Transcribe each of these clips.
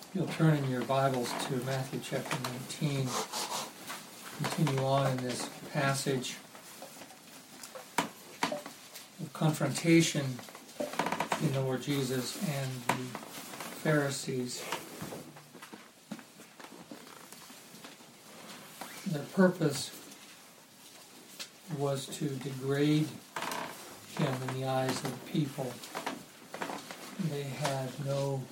You'll turn in your Bibles to Matthew chapter 19. Continue on in this passage of confrontation between the Lord Jesus and the Pharisees. Their purpose was to degrade him in the eyes of the people. They had no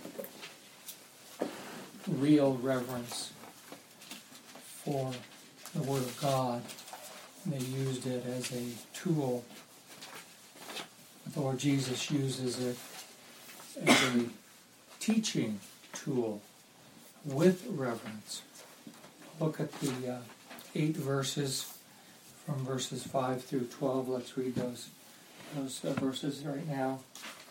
real reverence for the Word of God. They used it as a tool. But the Lord Jesus uses it as a teaching tool with reverence. Look at the 8 verses from verses 5 through 12. Let's read those verses right now.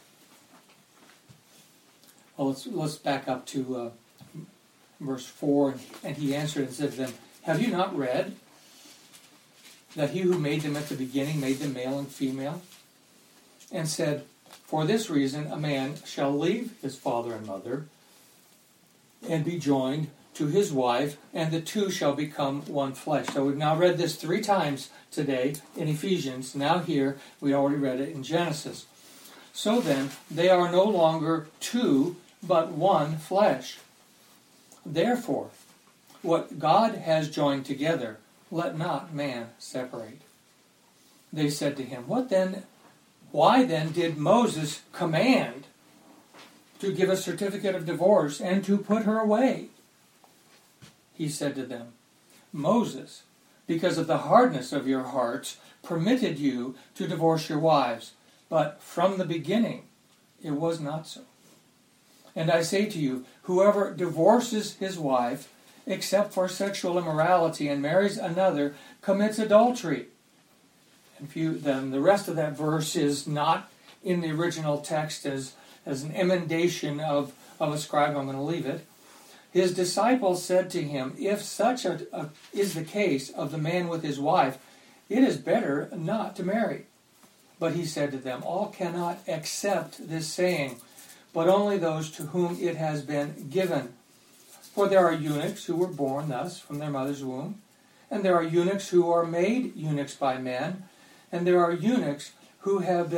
Let's back up to verse 4. And he answered and said to them, "Have you not read that he who made them at the beginning made them male and female? And said, for this reason a man shall leave his father and mother and be joined to his wife, and the two shall become one flesh." So we've now read this 3 times today in Ephesians. Now here, we already read it in Genesis. "So then, they are no longer two, but one flesh. Therefore, what God has joined together, let not man separate." They said to him, "Why then did Moses command to give a certificate of divorce and to put her away?" He said to them, "Moses, because of the hardness of your hearts, permitted you to divorce your wives, but from the beginning it was not so. And I say to you, whoever divorces his wife, except for sexual immorality, and marries another, commits adultery." And then the rest of that verse is not in the original text as an emendation of a scribe. I'm going to leave it. "His disciples said to him, if such is the case of the man with his wife, it is better not to marry. But he said to them, all cannot accept this saying, but only those to whom it has been given. For there are eunuchs who were born thus from their mother's womb, and there are eunuchs who are made eunuchs by men, and there are eunuchs who have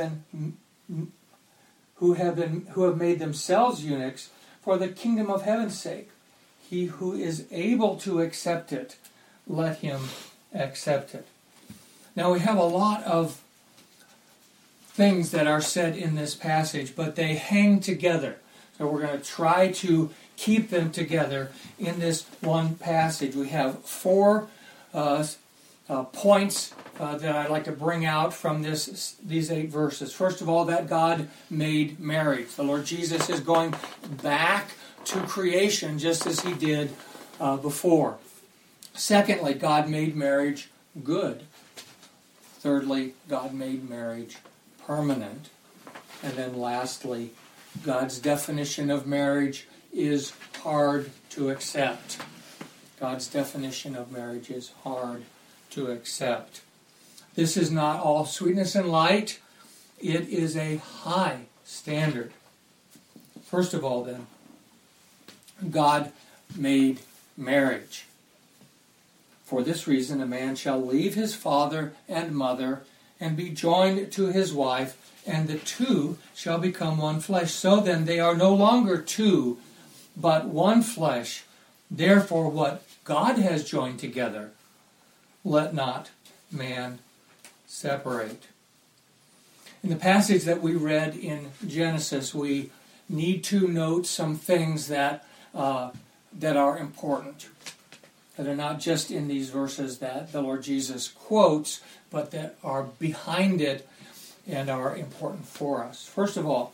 made themselves eunuchs for the kingdom of heaven's sake. He who is able to accept it, let him accept it." Now we have a lot of things that are said in this passage, but they hang together. So we're going to try to keep them together in this one passage. We have 4 points that I'd like to bring out from these 8 verses. First of all, that God made marriage. The Lord Jesus is going back to creation just as he did before. Secondly, God made marriage good. Thirdly, God made marriage permanent. And then lastly, God's definition of marriage is hard to accept. God's definition of marriage is hard to accept. This is not all sweetness and light. It is a high standard. First of all, then, God made marriage. "For this reason a man shall leave his father and mother and be joined to his wife, and the two shall become one flesh. So then they are no longer two, but one flesh. Therefore what God has joined together, let not man separate." In the passage that we read in Genesis, we need to note some things that are important, that are not just in these verses that the Lord Jesus quotes, but that are behind it and are important for us. First of all,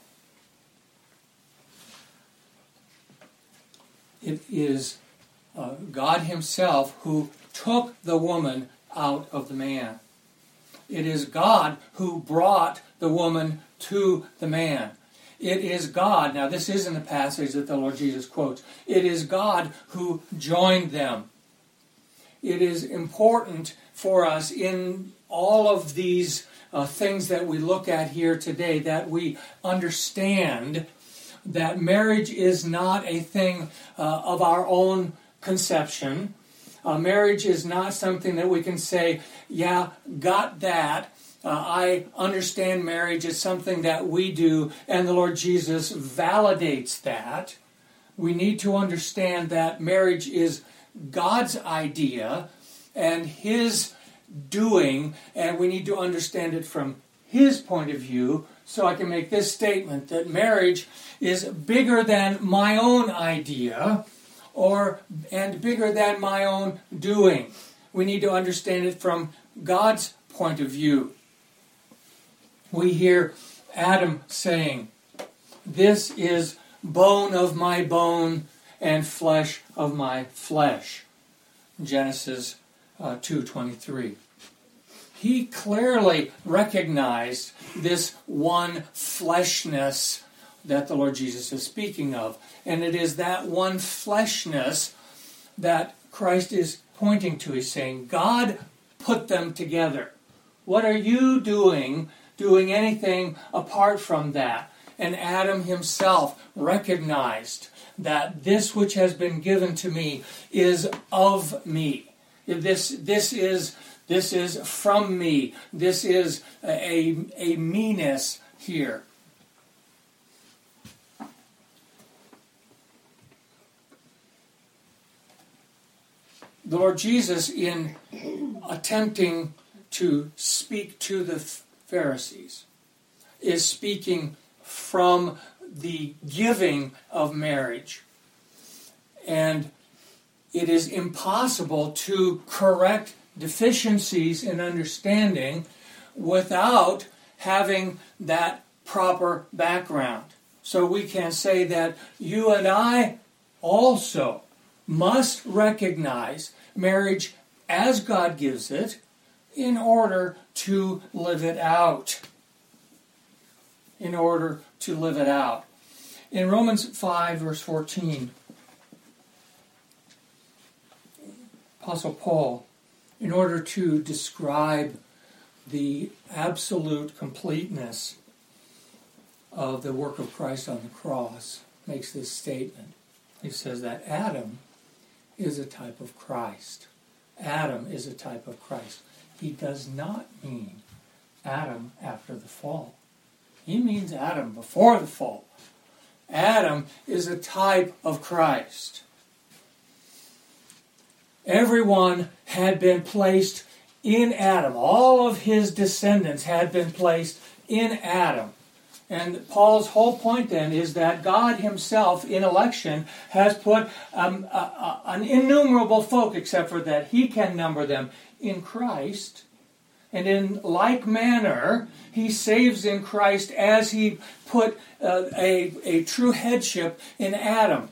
it is God himself who took the woman out of the man. It is God who brought the woman to the man. It is God, now this is in the passage that the Lord Jesus quotes, it is God who joined them. It is important for us in all of these things that we look at here today that we understand that marriage is not a thing of our own conception. Marriage is not something that we can say, yeah, got that. I understand marriage is something that we do, and the Lord Jesus validates that. We need to understand that marriage is God's idea and His doing, and we need to understand it from His point of view. So I can make this statement, that marriage is bigger than my own idea, and bigger than my own doing. We need to understand it from God's point of view. We hear Adam saying, "This is bone of my bone and flesh of my flesh." Genesis 2:23. He clearly recognized this one fleshness that the Lord Jesus is speaking of. And it is that one fleshness that Christ is pointing to. He's saying, God put them together. What are you doing anything apart from that? And Adam himself recognized that this which has been given to me is of me. This is from me. This is a me-ness here. The Lord Jesus, in attempting to speak to the Pharisees, is speaking from the giving of marriage. And it is impossible to correct deficiencies in understanding without having that proper background. So we can say that you and I also must recognize marriage as God gives it in order to live it out. In order to live it out. In Romans 5, verse 14, Apostle Paul, in order to describe the absolute completeness of the work of Christ on the cross, makes this statement. He says that Adam is a type of Christ. Adam is a type of Christ. He does not mean Adam after the fall. He means Adam before the fall. Adam is a type of Christ. Everyone had been placed in Adam. All of his descendants had been placed in Adam. And Paul's whole point then is that God himself in election has put an innumerable folk, except for that he can number them, in Christ. And in like manner, he saves in Christ as he put a true headship in Adam.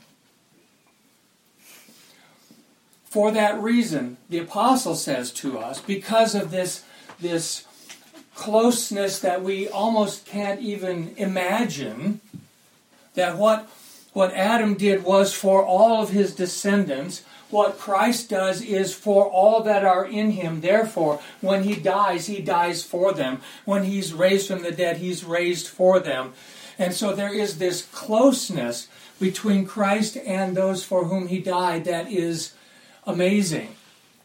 For that reason, the apostle says to us, because of this closeness that we almost can't even imagine, that what Adam did was for all of his descendants. What Christ does is for all that are in him. Therefore, when he dies for them. When he's raised from the dead, he's raised for them. And so there is this closeness between Christ and those for whom he died that is amazing.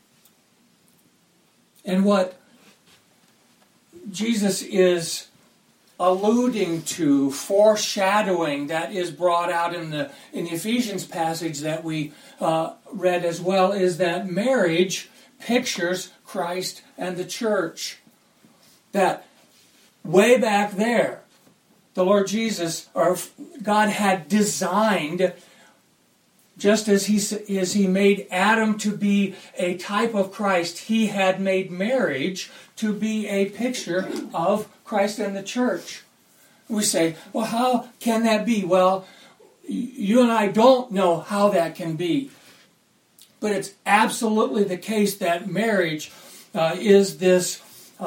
And what Jesus is alluding to, foreshadowing, that is brought out in the Ephesians passage that we read as well, is that marriage pictures Christ and the church. That way back there, the Lord Jesus, or God, had designed, just as he made Adam to be a type of Christ, he had made marriage to be a picture of Christ and the church. We say, well, how can that be? Well, you and I don't know how that can be. But it's absolutely the case that marriage is this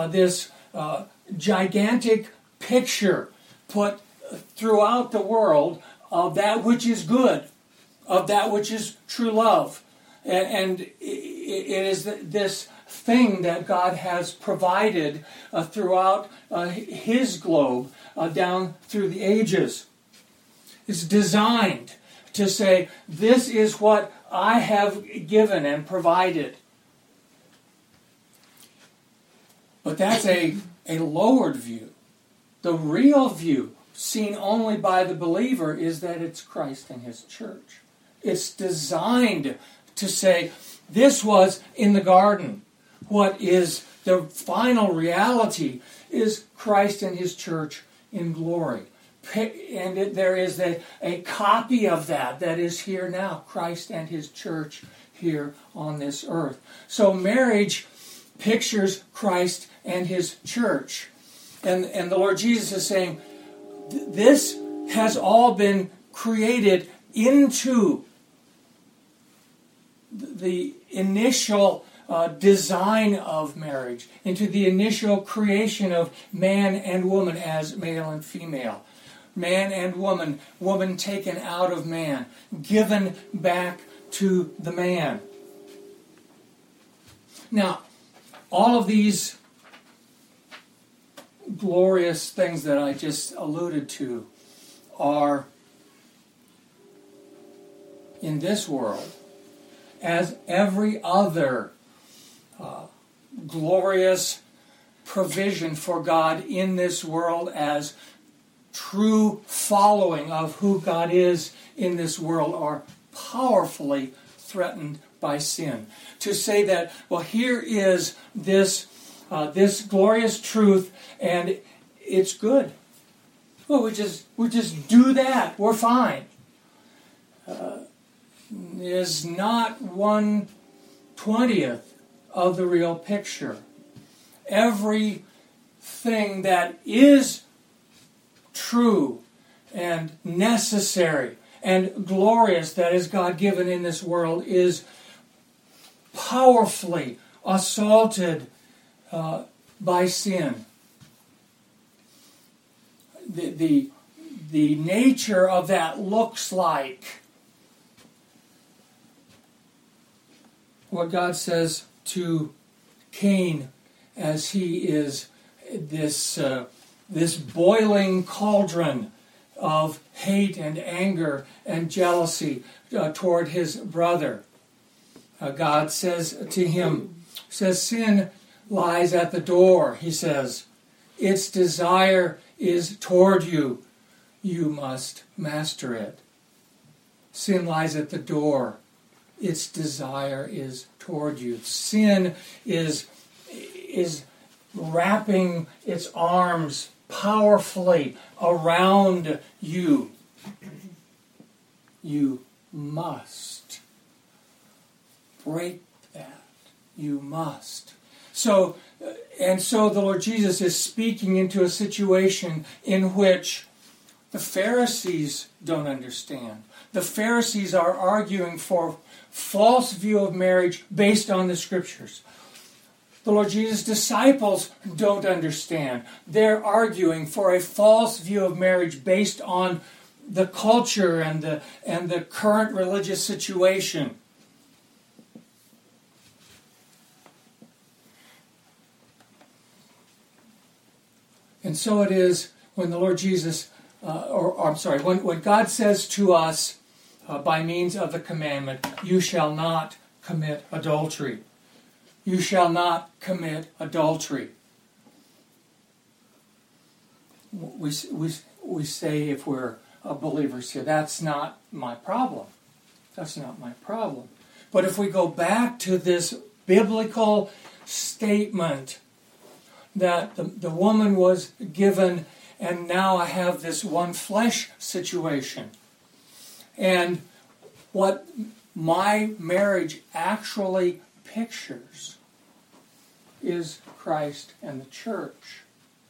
gigantic picture put throughout the world of that which is good, of that which is true love. And it is this thing that God has provided throughout his globe down through the ages. It's designed to say, this is what I have given and provided. But that's a lowered view. The real view, seen only by the believer, is that it's Christ and His church. It's designed to say, this was in the garden. What is the final reality is Christ and His church in glory. And there is a copy of that is here now, Christ and His church here on this earth. So marriage pictures Christ and His church. And the Lord Jesus is saying, this has all been created into the initial design of marriage, into the initial creation of man and woman as male and female. Man and woman, woman taken out of man, given back to the man. Now, all of these glorious things that I just alluded to are in this world, as every other glorious provision for God in this world, as true following of who God is in this world, are powerfully threatened by sin. To say that, well, here is this glorious truth, and it's good. Well, we just do that. We're fine. Is not 1/20th of the real picture. Everything that is true and necessary and glorious that is God-given in this world is powerfully assaulted by sin. The nature of that looks like what God says to Cain as he is this boiling cauldron of hate and anger and jealousy toward his brother. God says to him, sin lies at the door, he says. Its desire is toward you. You must master it. Sin lies at the door. Its desire is toward you. Sin is wrapping its arms powerfully around you. You must break that. You must. So the Lord Jesus is speaking into a situation in which the Pharisees don't understand. The Pharisees are arguing for false view of marriage based on the Scriptures. The Lord Jesus' disciples don't understand. They're arguing for a false view of marriage based on the culture and the current religious situation. And so it is when the Lord Jesus, when God says to us by means of the commandment, you shall not commit adultery. You shall not commit adultery. We say, if we're believers here, that's not my problem. That's not my problem. But if we go back to this biblical statement that the woman was given, and now I have this one flesh situation. And what my marriage actually pictures is Christ and the church.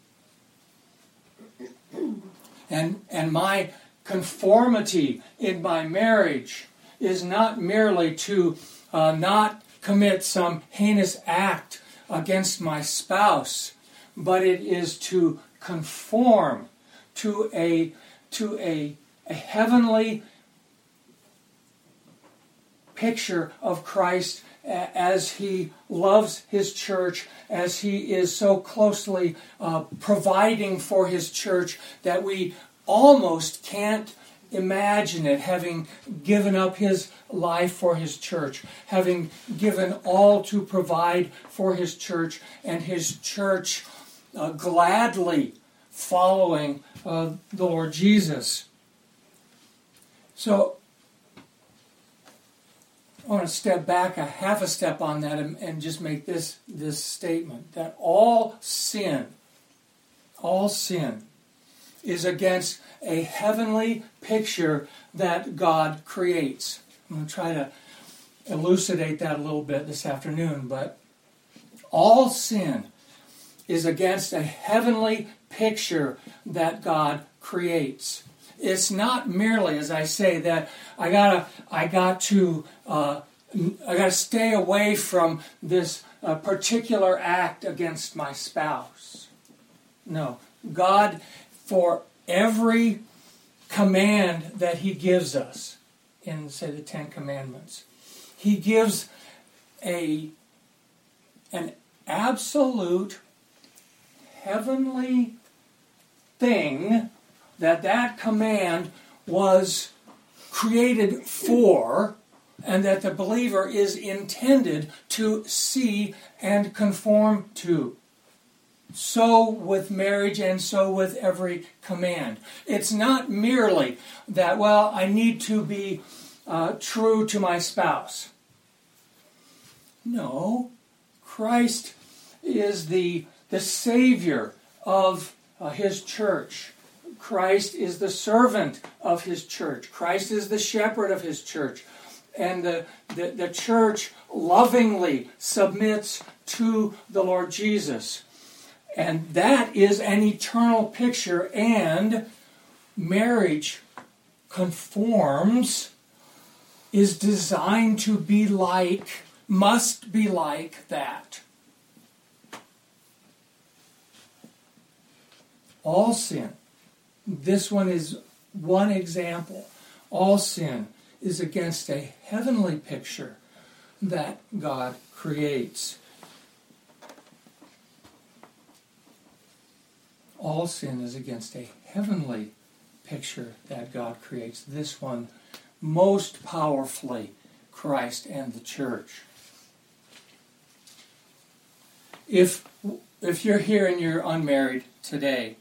And my conformity in my marriage is not merely to not commit some heinous act against my spouse, but it is to conform to a heavenly picture of Christ as He loves His church, as He is so closely providing for His church that we almost can't imagine it, having given up his life for his church, having given all to provide for his church, and his church gladly following the Lord Jesus. So I want to step back a half a step on that and just make this statement, that all sin is against a heavenly picture that God creates. I'm going to try to elucidate that a little bit this afternoon, but all sin is against a heavenly picture that God creates. It's not merely, as I say, that I got to stay away from this particular act against my spouse. No, God, for every command that he gives us in, say, the Ten Commandments, he gives an absolute heavenly thing that command was created for, and that the believer is intended to see and conform to. So with marriage, and so with every command. It's not merely that, well, I need to be true to my spouse. No, Christ is the Savior of his church. Christ is the servant of his church. Christ is the shepherd of his church. And the church lovingly submits to the Lord Jesus. And that is an eternal picture, and marriage conforms, is designed to be like, must be like that. All sin, this one is one example, all sin is against a heavenly picture that God creates. All sin is against a heavenly picture that God creates. This one, most powerfully, Christ and the church. If you're here and you're unmarried today,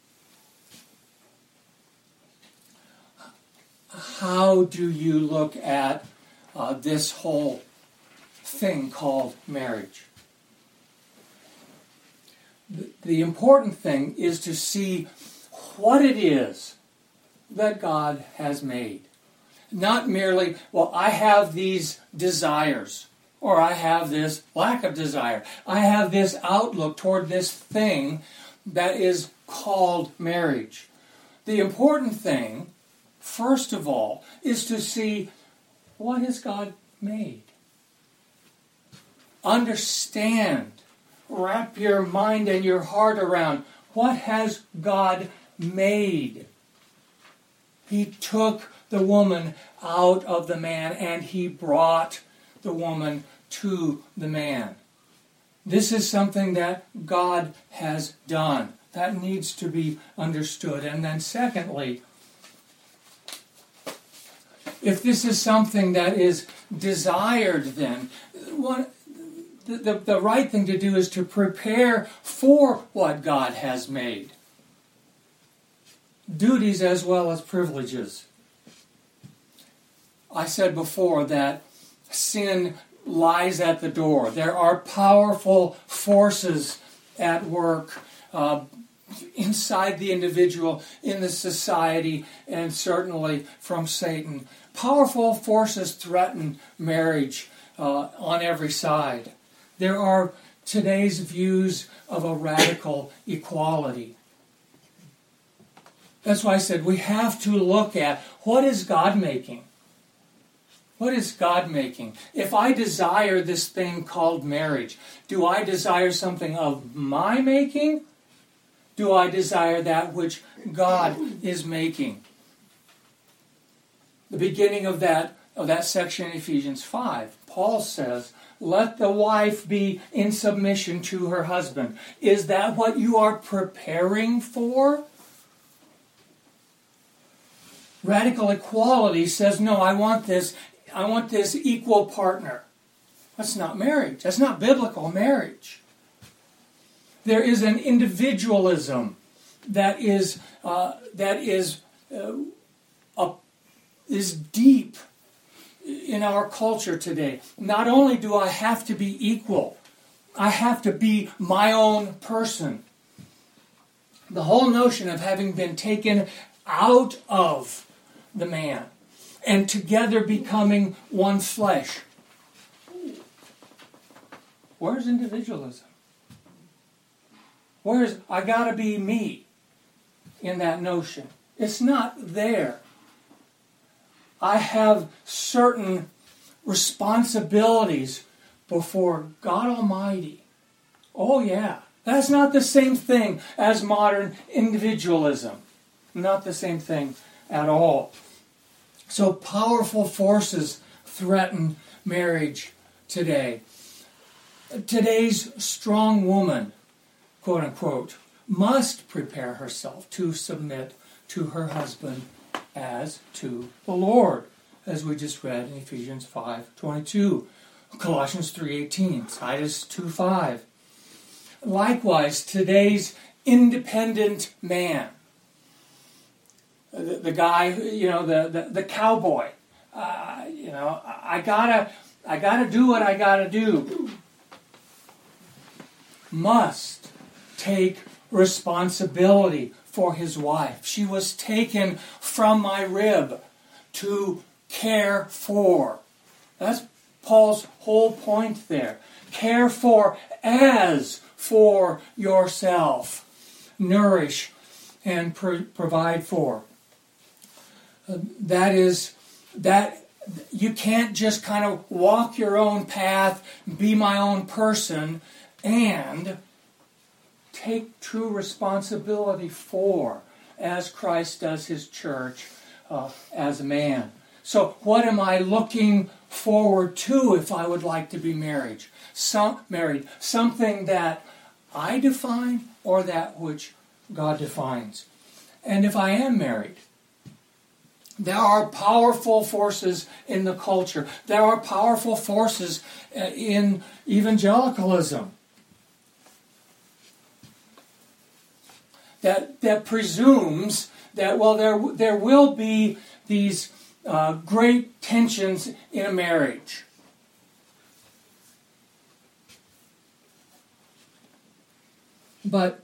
how do you look at this whole thing called marriage? The important thing is to see what it is that God has made. Not merely, well, I have these desires, or I have this lack of desire. I have this outlook toward this thing that is called marriage. The important thing, first of all, is to see, what has God made? Understand. Wrap your mind and your heart around, what has God made? He took the woman out of the man, and he brought the woman to the man. This is something that God has done. That needs to be understood. And then secondly, if this is something that is desired, then the right thing to do is to prepare for what God has made. Duties as well as privileges. I said before that sin lies at the door. There are powerful forces at work inside the individual, in the society, and certainly from Satan. Powerful forces threaten marriage on every side. There are today's views of a radical equality. That's why I said we have to look at, what is God making? What is God making? If I desire this thing called marriage, do I desire something of my making? Do I desire that which God is making? The beginning of that section in Ephesians 5, Paul says, let the wife be in submission to her husband. Is that what you are preparing for? Radical equality says, no, I want this equal partner. That's not marriage. That's not biblical marriage. There is an individualism that is deep in our culture today. Not only do I have to be equal, I have to be my own person. The whole notion of having been taken out of the man and together becoming one flesh. Where's individualism? Where's I gotta be me in that notion? It's not there. I have certain responsibilities before God Almighty. Oh yeah, that's not the same thing as modern individualism. Not the same thing at all. So powerful forces threaten marriage today. Today's strong woman, quote unquote, must prepare herself to submit to her husband as to the Lord, as we just read in Ephesians 5:22, Colossians 3:18, Titus 2:5. Likewise, today's independent man, the guy, the cowboy, I gotta do what I gotta do, must take responsibility for his wife. She was taken from my rib to care for. That's Paul's whole point there. Care for as for yourself. Nourish and provide for. That you can't just kind of walk your own path, be my own person, and take true responsibility for, as Christ does his church as a man. So what am I looking forward to if I would like to be married? Something that I define or that which God defines. And if I am married, there are powerful forces in the culture. There are powerful forces in evangelicalism that presumes that, well, there will be these great tensions in a marriage. But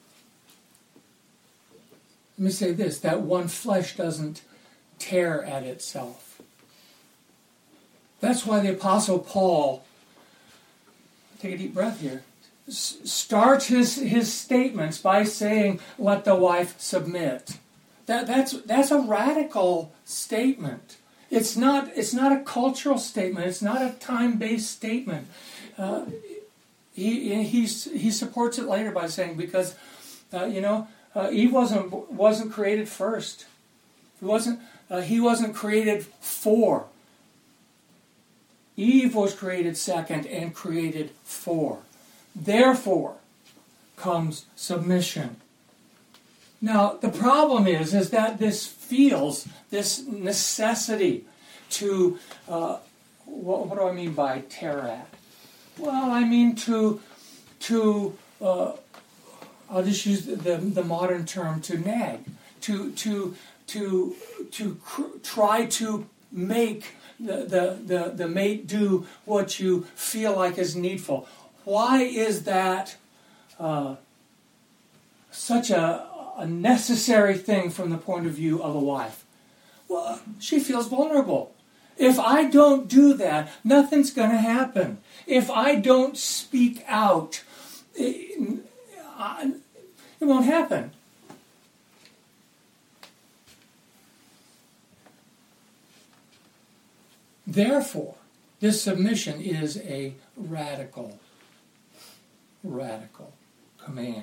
let me say this, that one flesh doesn't tear at itself. That's why the Apostle Paul, take a deep breath here, starts his statements by saying, let the wife submit. That's a radical statement. It's not a cultural statement. It's not a time-based statement. He supports it later by saying, because Eve wasn't created first. He wasn't created for. Eve was created second and created for. Therefore comes submission. Now, the problem is that this feels, this necessity to, what do I mean by tear at? Well, I mean to I'll just use the modern term, to nag, to try to make the mate do what you feel like is needful. Why is that such a necessary thing from the point of view of a wife? Well, she feels vulnerable. If I don't do that, nothing's going to happen. If I don't speak out, it won't happen. Therefore, this submission is a radical command.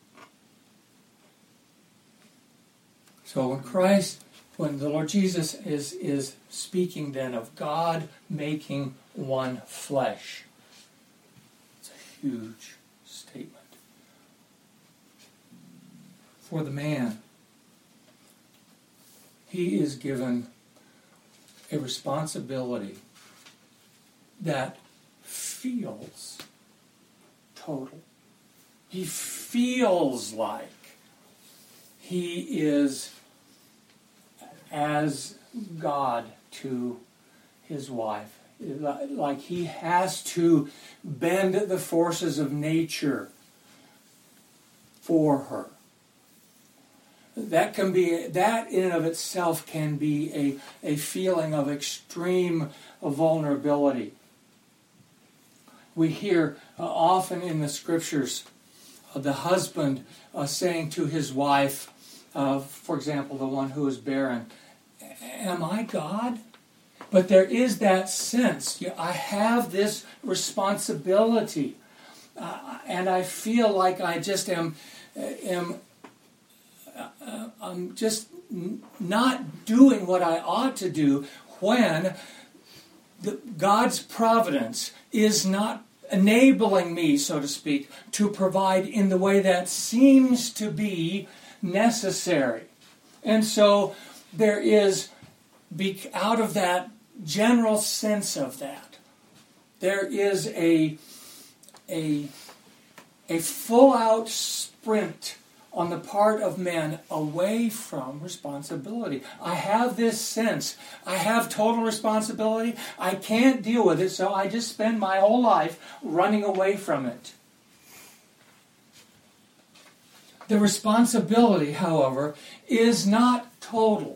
So when the Lord Jesus is speaking then of God making one flesh, it's a huge statement. For the man, he is given a responsibility that feels total. He feels like he is as God to his wife. Like he has to bend the forces of nature for her. That in and of itself can be a feeling of extreme vulnerability. We hear often in the scriptures the husband saying to his wife, for example, the one who is barren, "Am I God?" But there is that sense, I have this responsibility, and I feel like I just am I'm just not doing what I ought to do when God's providence is not enabling me, so to speak, to provide in the way that seems to be necessary. And so there is, out of that general sense of that, there is a full-out sprint on the part of men away from responsibility. I have this sense. I have total responsibility. I can't deal with it, so I just spend my whole life running away from it. The responsibility, however, is not total.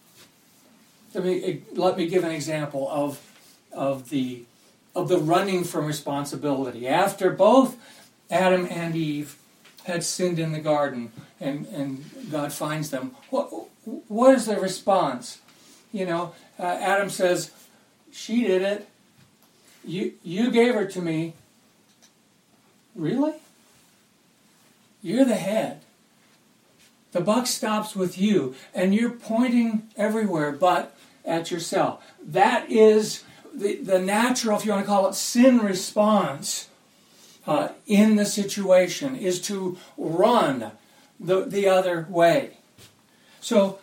Let me give an example of the running from responsibility. After both Adam and Eve had sinned in the garden, and God finds them, what is the response? Adam says, "She did it. You gave her to me." Really? You're the head. The buck stops with you, and you're pointing everywhere but at yourself. That is the natural, if you want to call it, sin response in the situation, is to run the other way. So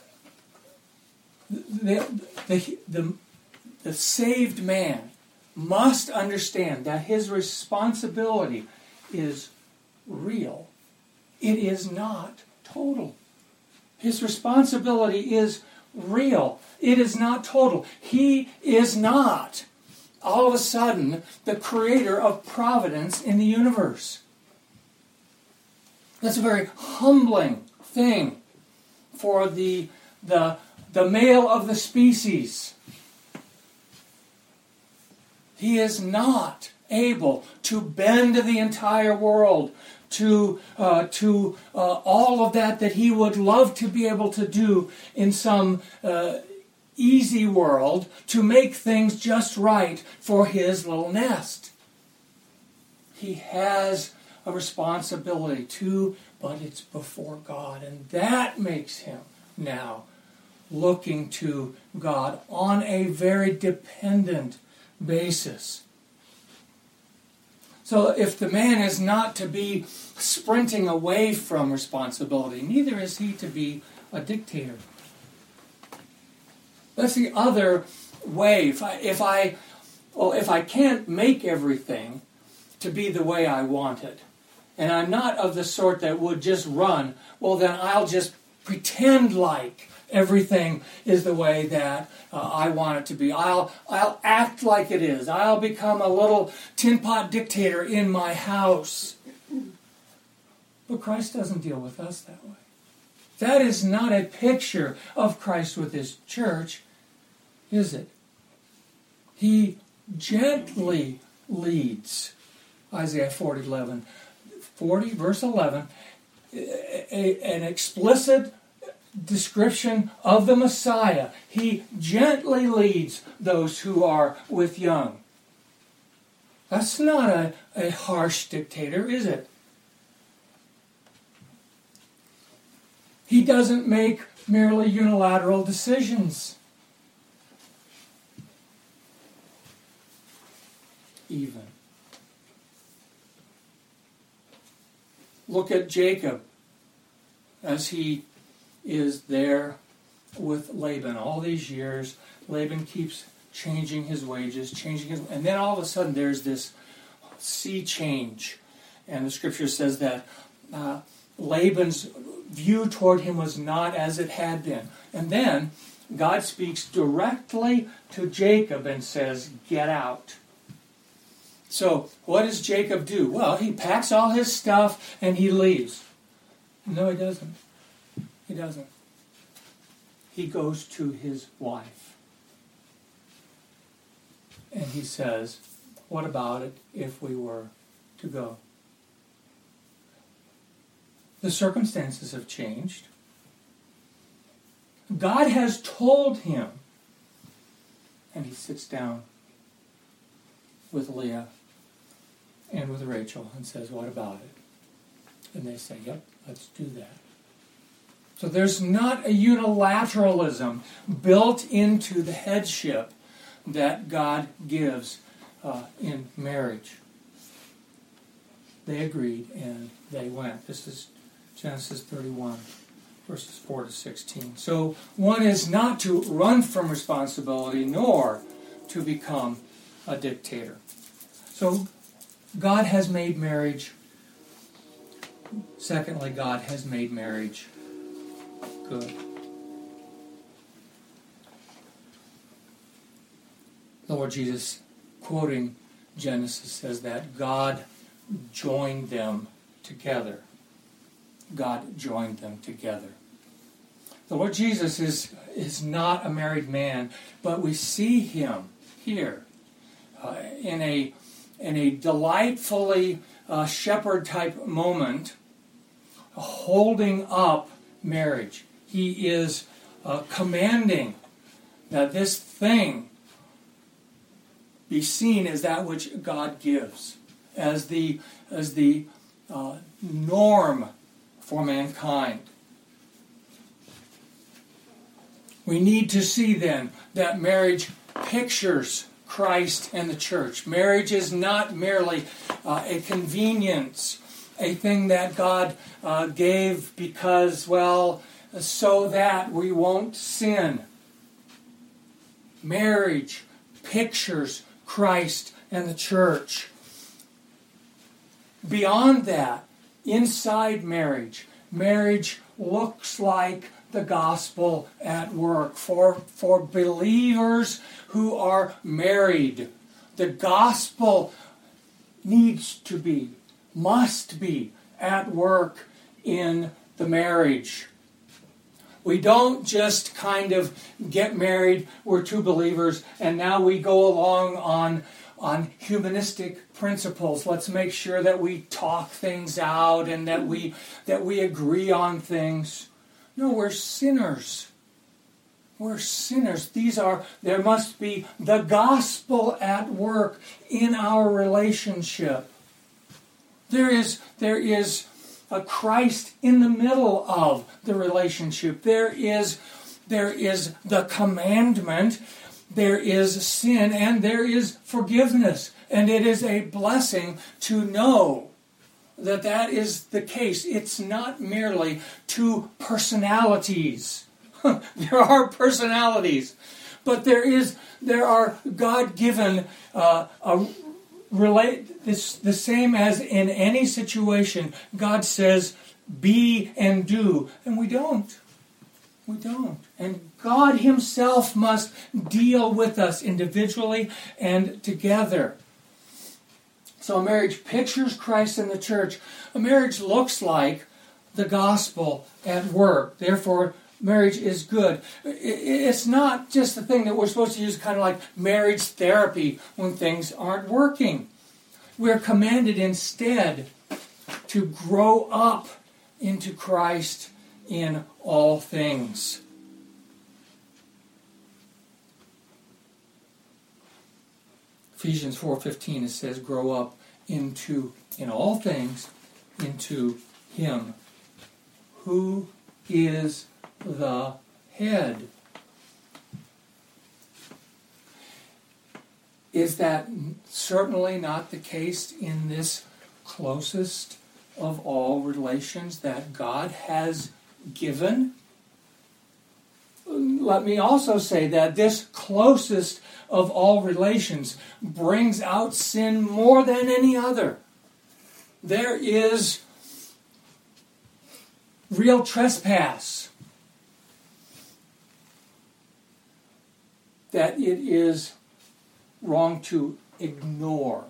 the saved man must understand that his responsibility is real. It is not total. His responsibility is real. It is not total. He is not, all of a sudden, the creator of providence in the universe. That's a very humbling thing for the male of the species. He is not able to bend the entire world to all of that he would love to be able to do in some easy world, to make things just right for his little nest. He has a responsibility too, but it's before God, and that makes him now looking to God on a very dependent basis. So if the man is not to be sprinting away from responsibility, neither is he to be a dictator. That's the other way. If I can't make everything to be the way I want it, and I'm not of the sort that would just run, well then I'll just pretend like everything is the way that I want it to be. I'll act like it is. I'll become a little tin pot dictator in my house. But Christ doesn't deal with us that way. That is not a picture of Christ with his church, is it? He gently leads. Isaiah 40, verse 11, an explicit description of the Messiah. He gently leads those who are with young. That's not a harsh dictator, is it? He doesn't make merely unilateral decisions. Even. Look at Jacob as he is there with Laban all these years. Laban keeps changing his wages, and then all of a sudden there's this sea change. And the scripture says that Laban's view toward him was not as it had been. And then God speaks directly to Jacob and says, get out. So what does Jacob do? Well, he packs all his stuff and he leaves. No, he doesn't. He doesn't. He goes to his wife. And he says, what about it if we were to go? The circumstances have changed. God has told him. And he sits down with Leah and with Rachel and says, what about it? And they say, yep, let's do that. So there's not a unilateralism built into the headship that God gives in marriage. They agreed and they went. This is Genesis 31, verses 4 to 16. So one is not to run from responsibility nor to become a dictator. So God has made marriage. Secondly, God has made marriage good. The Lord Jesus, quoting Genesis, says that God joined them together. God joined them together. The Lord Jesus is not a married man, but we see him here in a delightfully shepherd-type moment, holding up marriage. He is commanding that this thing be seen as that which God gives, as the norm for mankind. We need to see then that marriage pictures Christ and the church. Marriage is not merely a convenience, a thing that God gave because, well, so that we won't sin. Marriage pictures Christ and the church. Beyond that, inside marriage, marriage looks like the gospel at work. For believers who are married, the gospel must be at work in the marriage. We don't just kind of get married, we're two believers, and now we go along on humanistic principles. Let's make sure that we talk things out and that we agree on things. No, we're sinners. We're sinners. There must be the gospel at work in our relationship. There is a Christ in the middle of the relationship. There is the commandment, there is sin, and there is forgiveness. And it is a blessing to know that is the case. It's not merely two personalities. There are personalities, but there are God-given the same as in any situation. God says, be and do, and we don't. We don't. And God himself must deal with us individually and together. So a marriage pictures Christ and the church. A marriage looks like the gospel at work. Therefore, marriage is good. It's not just the thing that we're supposed to use kind of like marriage therapy when things aren't working. We're commanded instead to grow up into Christ in all things. Ephesians 4:15, it says, grow up in all things, into him who is the head. Is that certainly not the case in this closest of all relations that God has given? let me also say that this closest of all relations brings out sin more than any other. There is real trespass that it is wrong to ignore.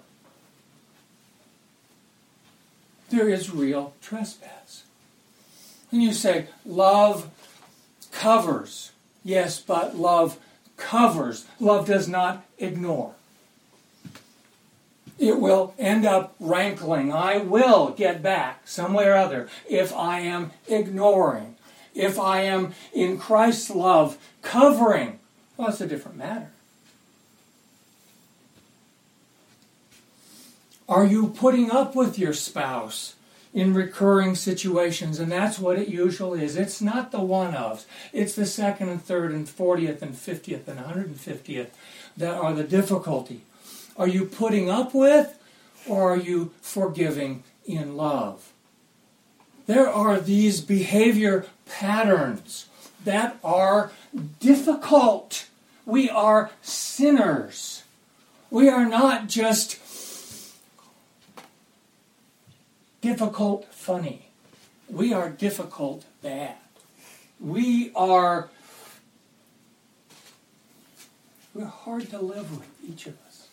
There is real trespass. And you say, love covers. Yes, but love covers. Love does not ignore. It will end up rankling. I will get back some way or other if I am ignoring. If I am in Christ's love covering. Well, it's a different matter. Are you putting up with your spouse in recurring situations? And that's what it usually is. It's not the one-ofs. It's the second and third and 40th and 50th and 150th that are the difficulty. Are you putting up with, or are you forgiving in love? There are these behavior patterns that are difficult. We are sinners. We are not just difficult funny. We are difficult bad. We're hard to live with, each of us.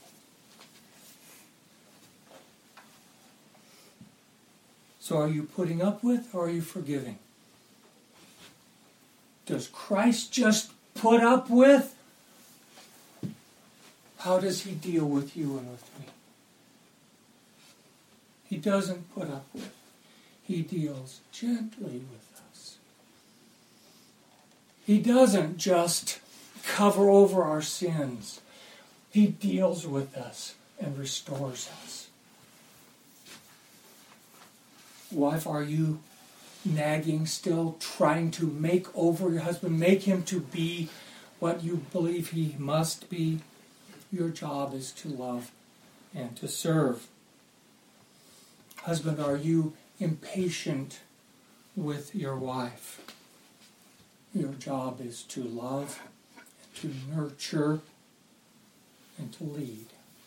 So are you putting up with, or are you forgiving? Does Christ just put up with? How does he deal with you and with me? He doesn't put up with. He deals gently with us. He doesn't just cover over our sins. He deals with us and restores us. Wife, are you nagging still, trying to make over your husband, make him to be what you believe he must be? Your job is to love and to serve. Husband, are you impatient with your wife? Your job is to love, to nurture, and to lead.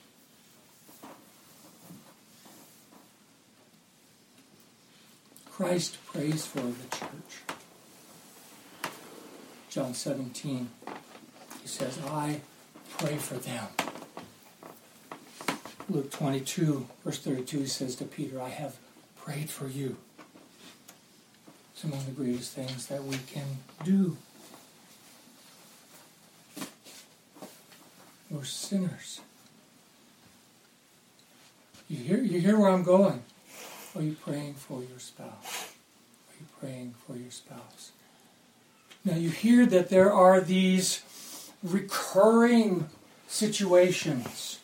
Christ prays for the church. John 17, he says, I pray for them. Luke 22, verse 32, he says to Peter, I have prayed for you. It's among the greatest things that we can do. We're sinners. You hear where I'm going? Are you praying for your spouse? Are you praying for your spouse? Now you hear that there are these recurring situations.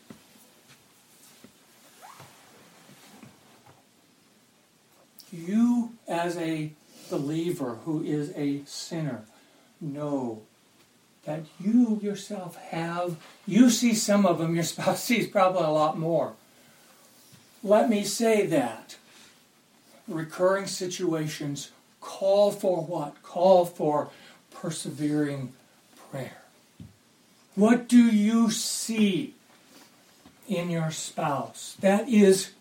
You, as a believer who is a sinner, know that you yourself you see some of them, your spouse sees probably a lot more. Let me say that recurring situations call for what? Call for persevering prayer. What do you see in your spouse that is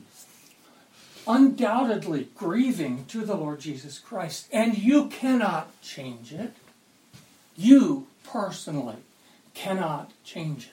undoubtedly grieving to the Lord Jesus Christ, and you cannot change it? You personally cannot change it.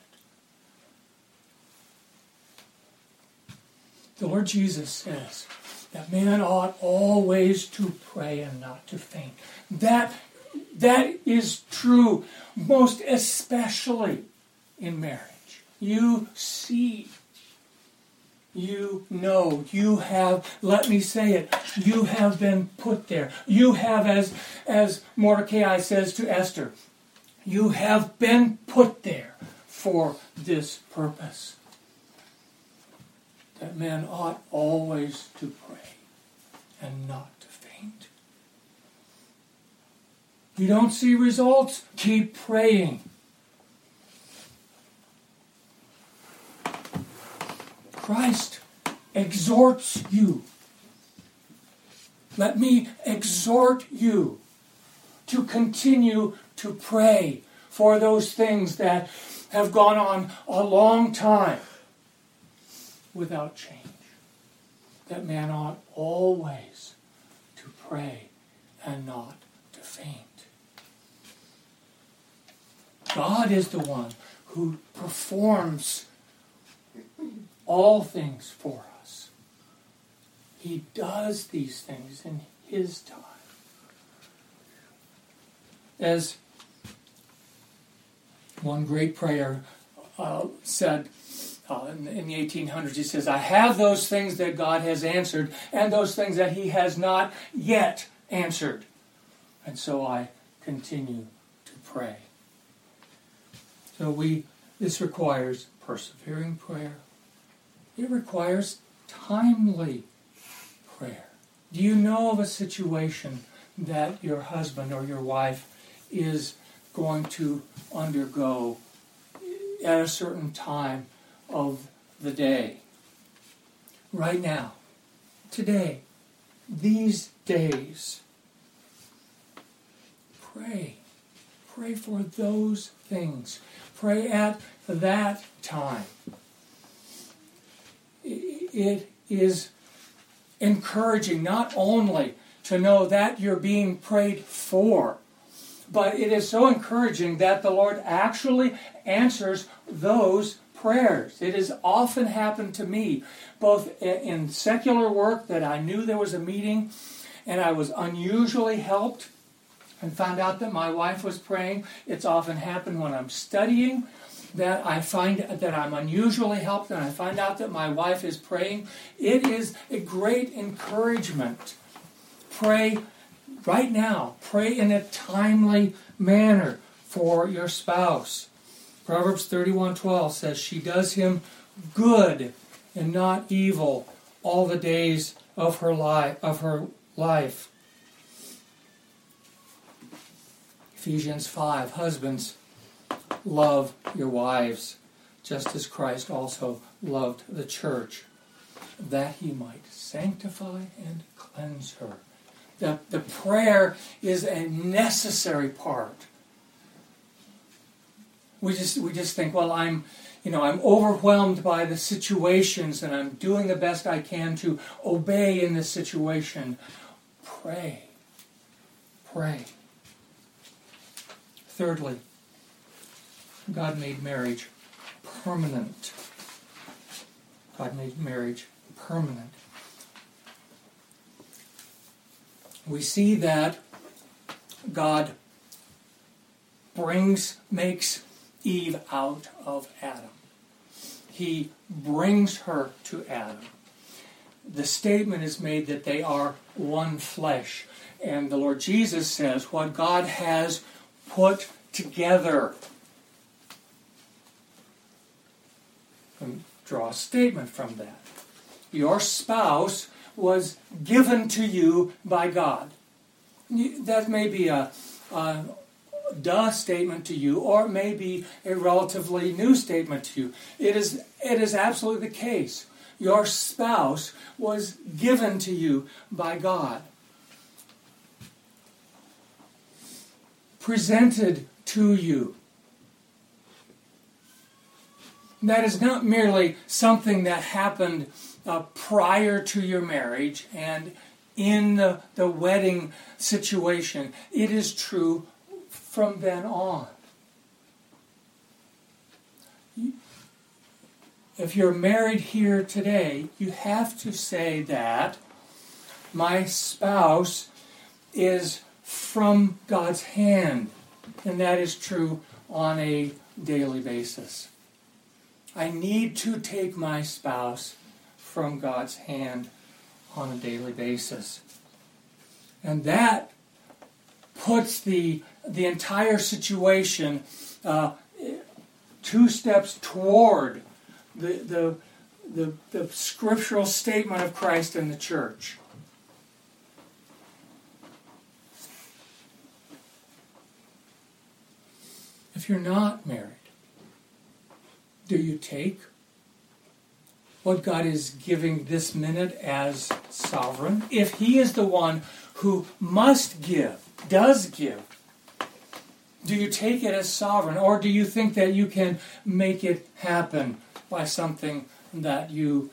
The Lord Jesus says that man ought always to pray and not to faint. That is true, most especially in marriage. You see, you know, you have, let me say it, you have been put there. You have, as Mordecai says to Esther, you have been put there for this purpose. That man ought always to pray and not to faint. You don't see results? Keep praying. Christ exhorts you. Let me exhort you to continue to pray for those things that have gone on a long time without change. That man ought always to pray and not to faint. God is the one who performs all things for us. He does these things in His time. As one great prayer said in the 1800s, he says, I have those things that God has answered and those things that He has not yet answered. And so I continue to pray. So this requires persevering prayer. It requires timely prayer. Do you know of a situation that your husband or your wife is going to undergo at a certain time of the day? Right now, today, these days, pray. Pray for those things. Pray at that time. It is encouraging not only to know that you're being prayed for, but it is so encouraging that the Lord actually answers those prayers. It has often happened to me, both in secular work, that I knew there was a meeting and I was unusually helped and found out that my wife was praying. It's often happened when I'm studying that I find that I'm unusually helped and I find out that my wife is praying. It is a great encouragement. Pray right now. Pray in a timely manner for your spouse. Proverbs 31:12 says, she does him good and not evil all the days of her life. Ephesians 5, husbands, love your wives, just as Christ also loved the church, that He might sanctify and cleanse her. The prayer is a necessary part. We just think, well, I'm overwhelmed by the situations and I'm doing the best I can to obey in this situation. Pray. Pray. Thirdly, God made marriage permanent. God made marriage permanent. We see that God makes Eve out of Adam. He brings her to Adam. The statement is made that they are one flesh. And the Lord Jesus says, what God has put together. And draw a statement from that. Your spouse was given to you by God. That may be a duh statement to you, or it may be a relatively new statement to you. It is absolutely the case. Your spouse was given to you by God. Presented to you. That is not merely something that happened prior to your marriage and in the wedding situation. It is true from then on. If you're married here today, you have to say that my spouse is from God's hand, and that is true on a daily basis. I need to take my spouse from God's hand on a daily basis. And that puts the entire situation 2 steps toward the scriptural statement of Christ and the church. If you're not married, do you take what God is giving this minute as sovereign? If He is the one who must give, does give, Do you take it as sovereign, or do you think that you can make it happen by something that you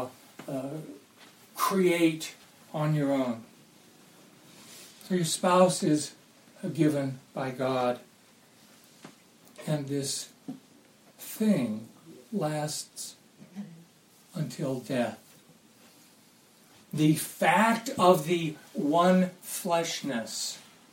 create on your own? So your spouse is given by God, and this thing lasts until death. The fact of the one fleshness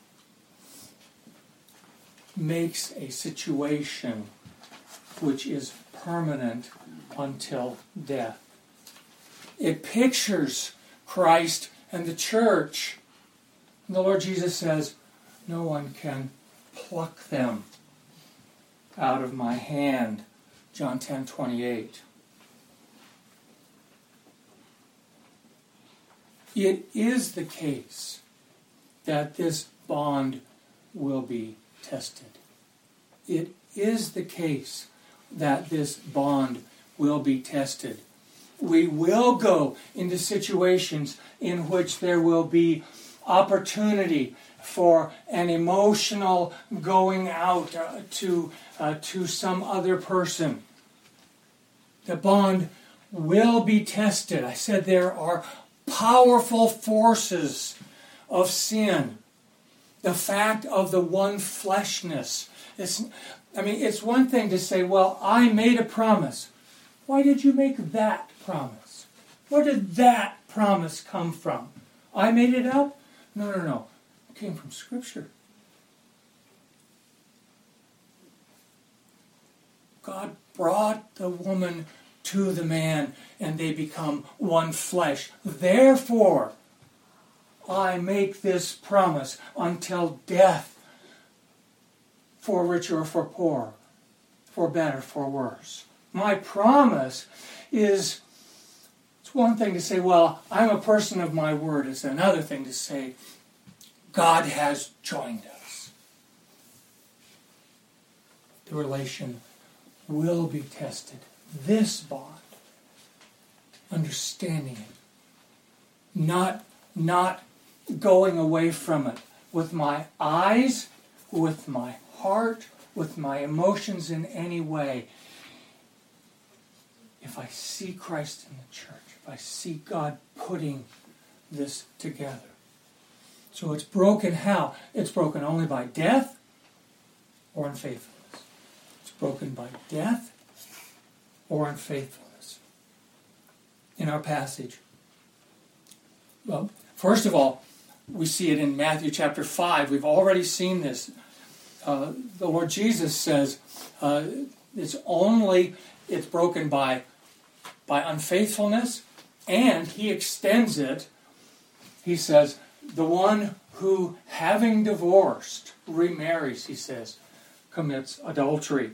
makes a situation which is permanent until death. It pictures Christ and the church. And the Lord Jesus says, no one can pluck them out of my hand. John 10:28. It is the case that this bond will be tested. It is the case that this bond will be tested. We will go into situations in which there will be opportunity for an emotional going out to some other person. The bond will be tested. I said there are powerful forces of sin. The fact of the one fleshness. It's one thing to say, well, I made a promise. Why did you make that promise? Where did that promise come from? I made it up? No. It came from Scripture. God brought the woman to the man, and they become one flesh. Therefore, I make this promise until death, for richer or for poor, for better, for worse. My promise is, it's one thing to say, well, I'm a person of my word. It's another thing to say, God has joined us. The relation will be tested. This bond, understanding it, not going away from it with my eyes, with my heart, with my emotions in any way. If I see Christ in the church, if I see God putting this together. So it's broken how? It's broken only by death or unfaithfulness. It's broken by death or unfaithfulness. In our passage. Well, first of all, we see it in Matthew chapter 5. We've already seen this. The Lord Jesus says it's broken by unfaithfulness, and he extends it. He says, the one who, having divorced, remarries, he says, commits adultery.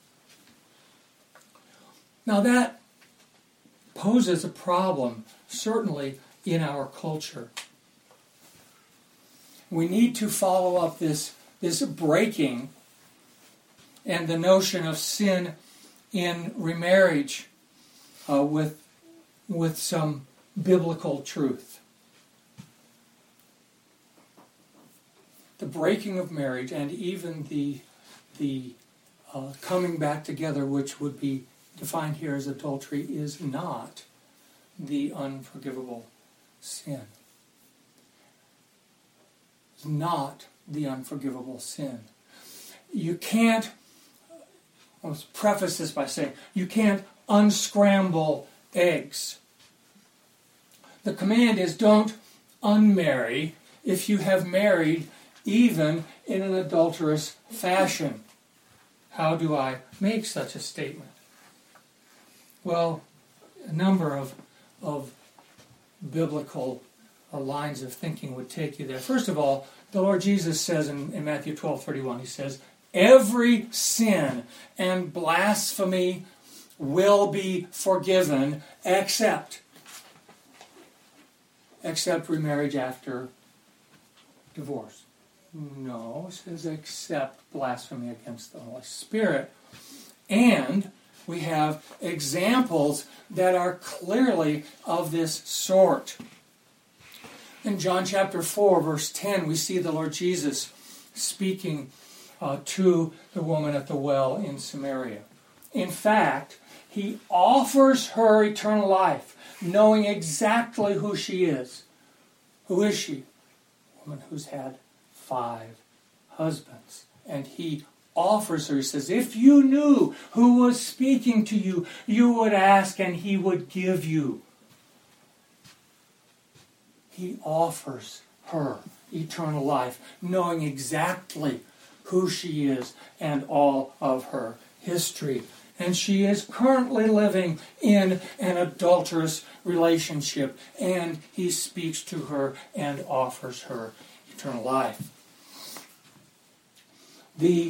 Now that poses a problem, certainly in our culture. We need to follow up this breaking and the notion of sin in remarriage with some biblical truth. The breaking of marriage and even the coming back together, which would be defined here as adultery, is not the unforgivable sin. It's not the unforgivable sin. You can't, let's preface this by saying, you can't unscramble eggs. The command is don't unmarry if you have married even in an adulterous fashion. How do I make such a statement? Well, a number of biblical lines of thinking would take you there. First of all, the Lord Jesus says in Matthew 12:31, he says, every sin and blasphemy will be forgiven except remarriage after divorce. No, it says except blasphemy against the Holy Spirit. And we have examples that are clearly of this sort. In John chapter 4, verse 10, we see the Lord Jesus speaking to the woman at the well in Samaria. In fact, he offers her eternal life, knowing exactly who she is. Who is she? A woman who's had 5 husbands. And he offers her, he says, if you knew who was speaking to you, you would ask and he would give you. He offers her eternal life, knowing exactly who she is and all of her history. And she is currently living in an adulterous relationship, and he speaks to her and offers her eternal life. The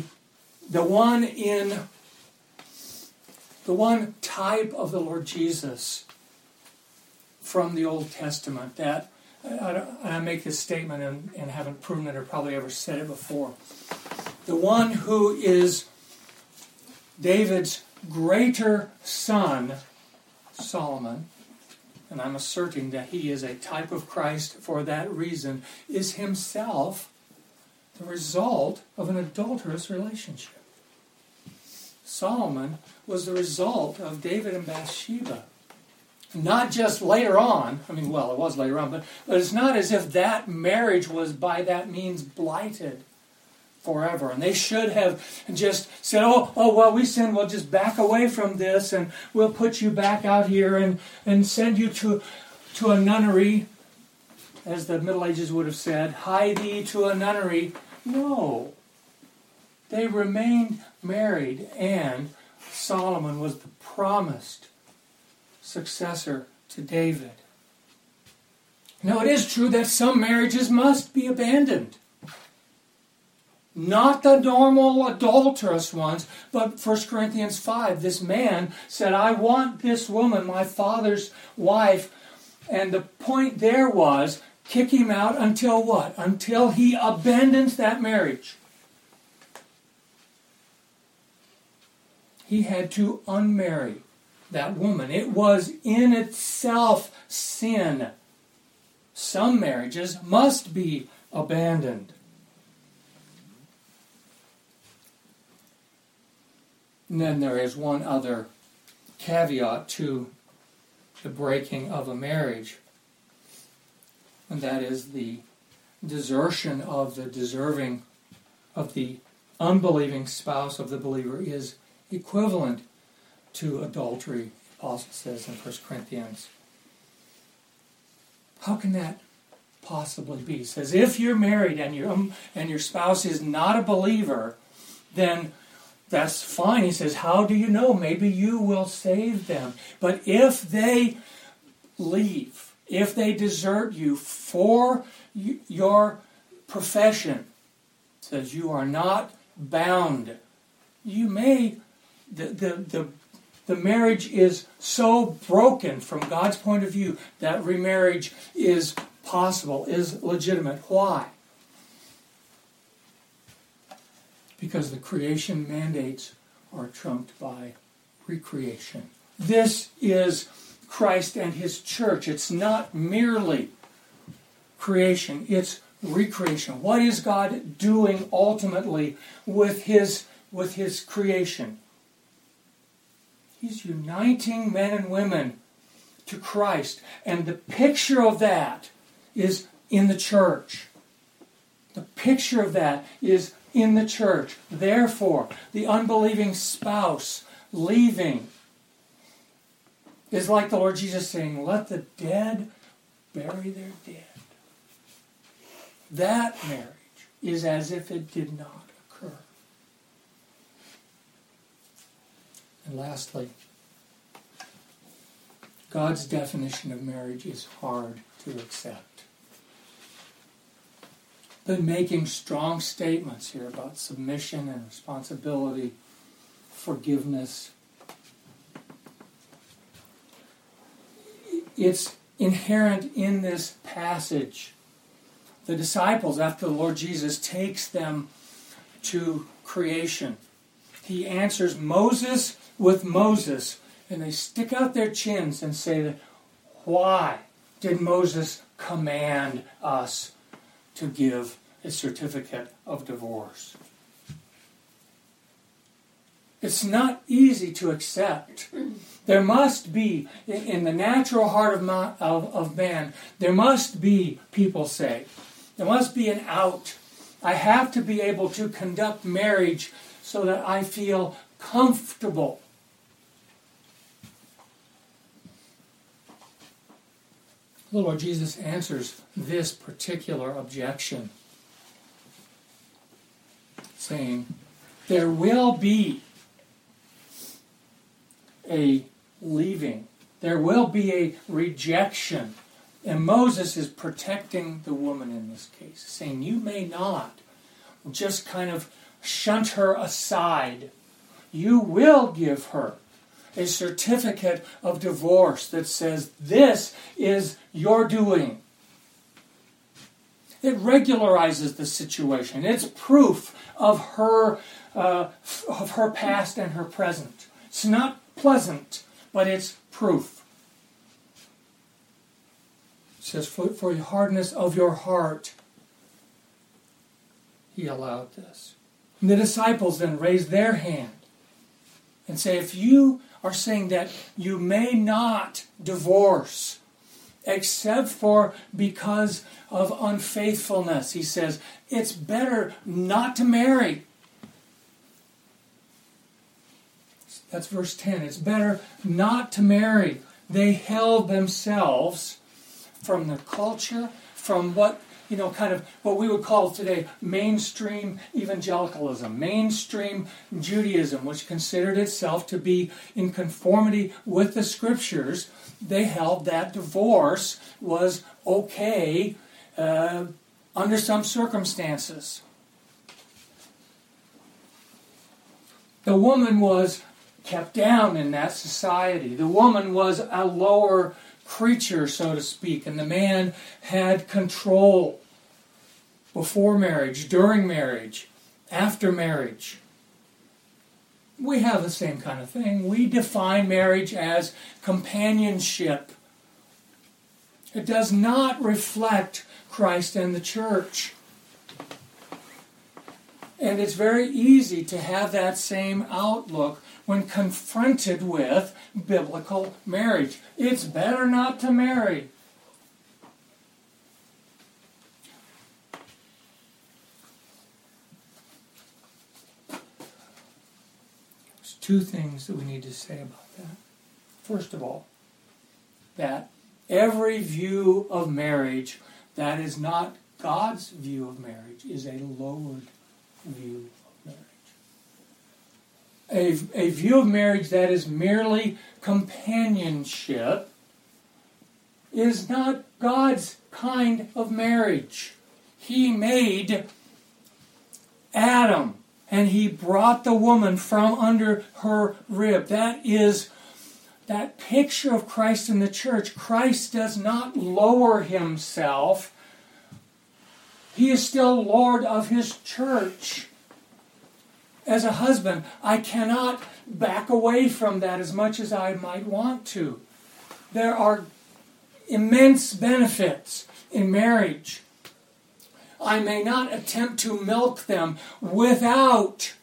one type of the Lord Jesus from the Old Testament that I make this statement and haven't proven it or probably ever said it before. The one who is David's greater son, Solomon, and I'm asserting that he is a type of Christ for that reason, is himself the result of an adulterous relationship. Solomon was the result of David and Bathsheba. Not just later on, it was later on, but it's not as if that marriage was by that means blighted forever. And they should have just said, we sinned, we'll just back away from this and we'll put you back out here and send you to a nunnery, as the Middle Ages would have said, hie thee to a nunnery. No. They remained married, and Solomon was the promised successor to David. Now, it is true that some marriages must be abandoned. Not the normal adulterous ones, but 1 Corinthians 5, this man said, I want this woman, my father's wife. And the point there was, kick him out until what? Until he abandons that marriage. He had to unmarry that woman. It was in itself sin. Some marriages must be abandoned. And then there is one other caveat to the breaking of a marriage, and that is the desertion of the unbelieving spouse of the believer is equivalent to adultery, the apostle says in 1 Corinthians. How can that possibly be? He says, if you're married and your spouse is not a believer, then that's fine. He says, how do you know? Maybe you will save them. But if they leave, if they desert you for your profession, says you are not bound. You may, the marriage is so broken from God's point of view that remarriage is possible, is legitimate. Why? Because the creation mandates are trumped by recreation. This is Christ and his church. It's not merely creation, it's recreation. What is God doing ultimately with his creation? He's uniting men and women to Christ. And the picture of that is in the church. The picture of that is in the church. Therefore, the unbelieving spouse leaving is like the Lord Jesus saying, let the dead bury their dead. That marriage is as if it did not occur. And lastly, God's definition of marriage is hard to accept. Been making strong statements here about submission and responsibility, forgiveness. It's inherent in this passage. The disciples, after the Lord Jesus takes them to creation, he answers Moses with Moses, and they stick out their chins and say, why did Moses command us to give a certificate of divorce? It's not easy to accept. There must be, in the natural heart of man, there must be, people say, there must be an out. I have to be able to conduct marriage so that I feel comfortable. The Lord Jesus answers this particular objection, saying, there will be a leaving. There will be a rejection. And Moses is protecting the woman in this case, saying, you may not just kind of shunt her aside. You will give her a certificate of divorce that says, this is your doing. It regularizes the situation. It's proof of her past and her present. It's not pleasant, but it's proof. It says, for the hardness of your heart, he allowed this. And the disciples then raise their hand and say, if you are saying that you may not divorce except for because of unfaithfulness, he says, it's better not to marry. That's verse 10. It's better not to marry. They held themselves from the culture, from what, kind of what we would call today mainstream evangelicalism, mainstream Judaism, which considered itself to be in conformity with the Scriptures. They held that divorce was okay under some circumstances. The woman was kept down in that society. The woman was a lower creature, so to speak, and the man had control before marriage, during marriage, after marriage. We have the same kind of thing. We define marriage as companionship. It does not reflect Christ and the church. And it's very easy to have that same outlook when confronted with biblical marriage. It's better not to marry. There's two things that we need to say about that. First of all, that every view of marriage that is not God's view of marriage is a lowered view of marriage. A view of marriage that is merely companionship is not God's kind of marriage. He made Adam, and he brought the woman from under her rib. That is that picture of Christ in the church. Christ does not lower himself. He is still Lord of his church. As a husband, I cannot back away from that as much as I might want to. There are immense benefits in marriage. I may not attempt to milk them without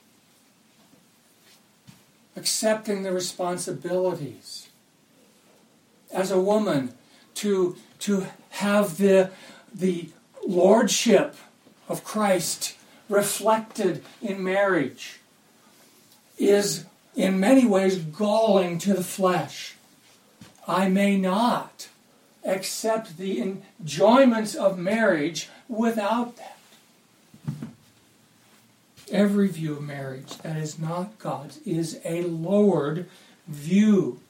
accepting the responsibilities. As a woman, to have the lordship of Christ reflected in marriage is in many ways galling to the flesh. I may not accept the enjoyments of marriage without that. Every view of marriage that is not God's is a lowered view.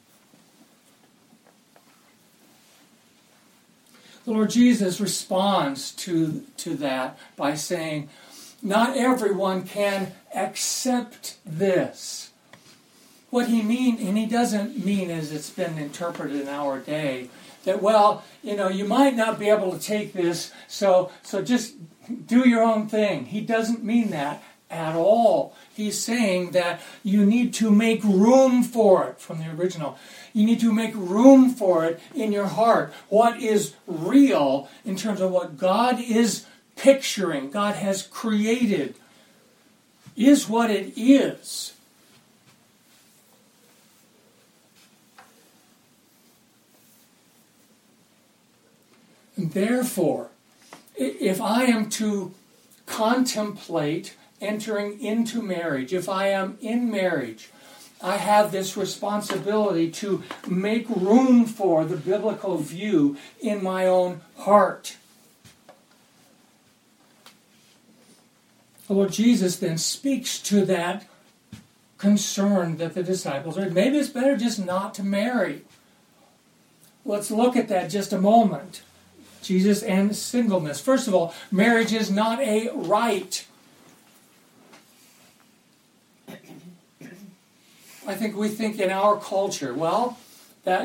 The Lord Jesus responds to that by saying, not everyone can accept this. What he means, and he doesn't mean as it's been interpreted in our day, that, you might not be able to take this, so just do your own thing. He doesn't mean that at all. He's saying that you need to make room for it, from the original. You need to make room for it in your heart. What is real in terms of what God is picturing, God has created, is what it is. And therefore, if I am to contemplate entering into marriage, if I am in marriage, I have this responsibility to make room for the biblical view in my own heart. The Lord Jesus then speaks to that concern that the disciples had. Maybe it's better just not to marry. Let's look at that just a moment. Jesus and singleness. First of all, marriage is not a right. I think we think in our culture, well, that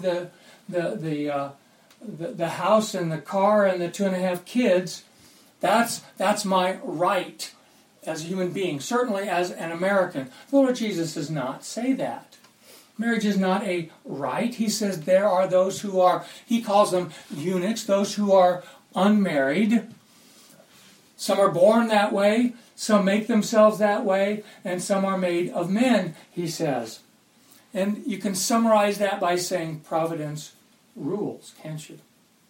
the house and the car and the 2.5 kids, that's my right as a human being, certainly as an American. The Lord Jesus does not say that. Marriage is not a right. He says there are those who are, he calls them eunuchs, those who are unmarried. Some are born that way, some make themselves that way, and some are made of men, he says. And you can summarize that by saying providence rules, can't you?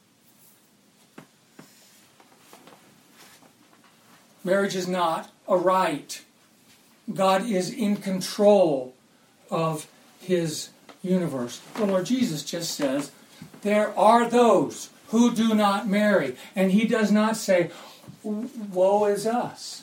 Marriage is not a right. God is in control of his universe. The Lord Jesus just says, there are those who do not marry. And he does not say, woe is us.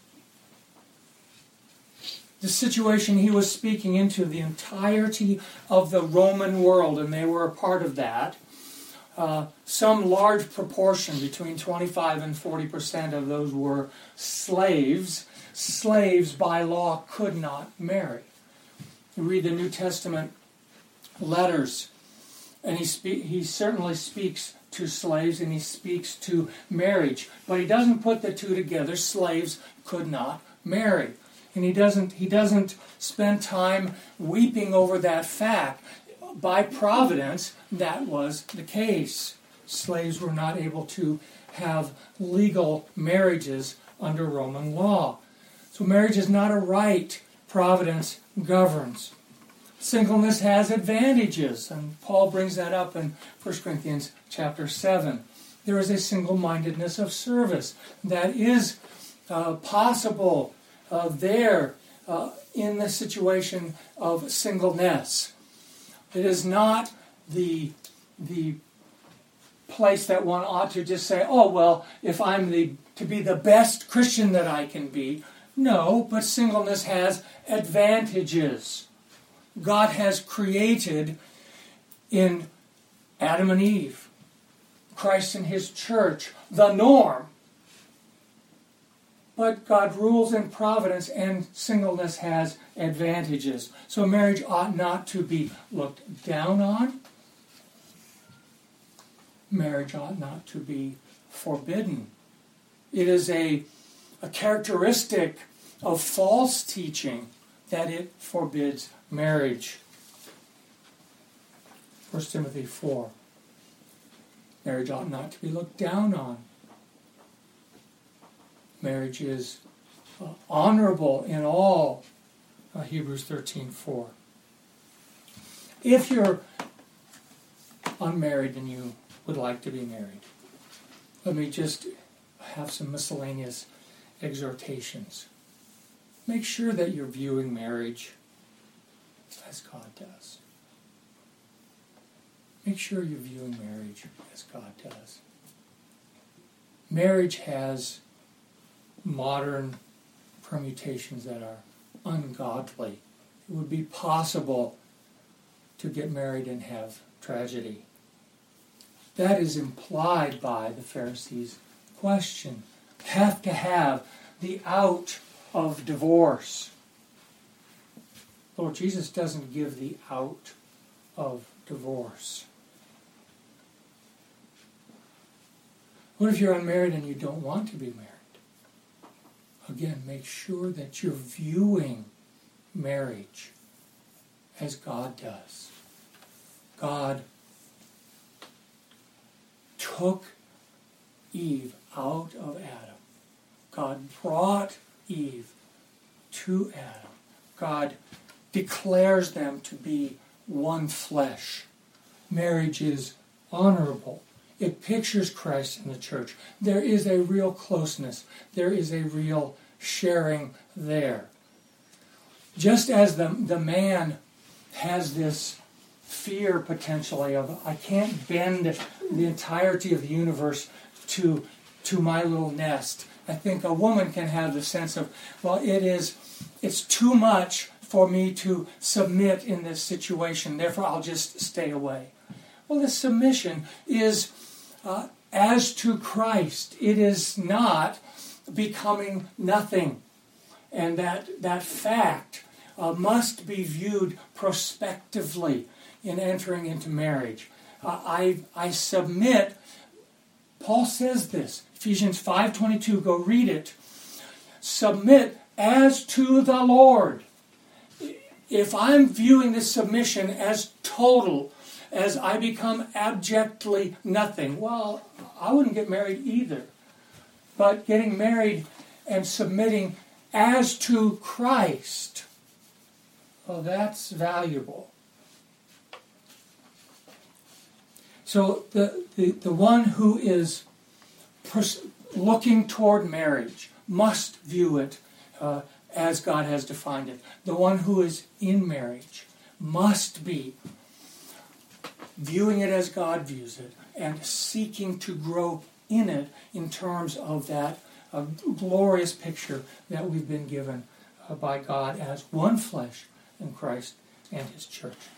The situation he was speaking into, the entirety of the Roman world, and they were a part of that. Some large proportion, between 25 and 40% of those were slaves. Slaves by law could not marry. You read the New Testament letters, and he certainly speaks to slaves and he speaks to marriage, but he doesn't put the two together. Slaves could not marry. And he doesn't spend time weeping over that fact. By providence, that was the case. Slaves were not able to have legal marriages under Roman law. So marriage is not a right. Providence governs. Singleness has advantages, and Paul brings that up in 1 Corinthians chapter 7. There is a single-mindedness of service that is possible there in the situation of singleness. It is not the place that one ought to just say, oh, well, if I'm to be the best Christian that I can be. No, but singleness has advantages. God has created in Adam and Eve, Christ and his church, the norm. But God rules in providence, and singleness has advantages. So marriage ought not to be looked down on. Marriage ought not to be forbidden. It is a characteristic of false teaching that it forbids marriage. 1 Timothy 4. Marriage ought not to be looked down on. Marriage is honorable in all. Hebrews 13:4. If you're unmarried and you would like to be married, let me just have some miscellaneous exhortations. Make sure that you're viewing marriage as God does. Make sure you're viewing marriage as God does. Marriage has modern permutations that are ungodly. It would be possible to get married and have tragedy. That is implied by the Pharisees' question. Have to have the out of divorce. Lord Jesus doesn't give the out of divorce. What if you're unmarried and you don't want to be married? Again, make sure that you're viewing marriage as God does. God took Eve out of Adam. God brought Eve to Adam. God declares them to be one flesh. Marriage is honorable. It pictures Christ in the church. There is a real closeness. There is a real sharing there. Just as the man has this fear potentially of, I can't bend the entirety of the universe to my little nest. I think a woman can have the sense of, well, it's too much for me to submit in this situation, therefore I'll just stay away. Well, this submission is as to Christ. It is not becoming nothing. And that fact must be viewed prospectively in entering into marriage. I submit. Paul says this, Ephesians 5:22, go read it. Submit as to the Lord. If I'm viewing this submission as total, as I become abjectly nothing, well, I wouldn't get married either. But getting married and submitting as to Christ, well, that's valuable. So the one who is looking toward marriage must view it as God has defined it. The one who is in marriage must be viewing it as God views it and seeking to grow in it in terms of that glorious picture that we've been given by God as one flesh in Christ and His church.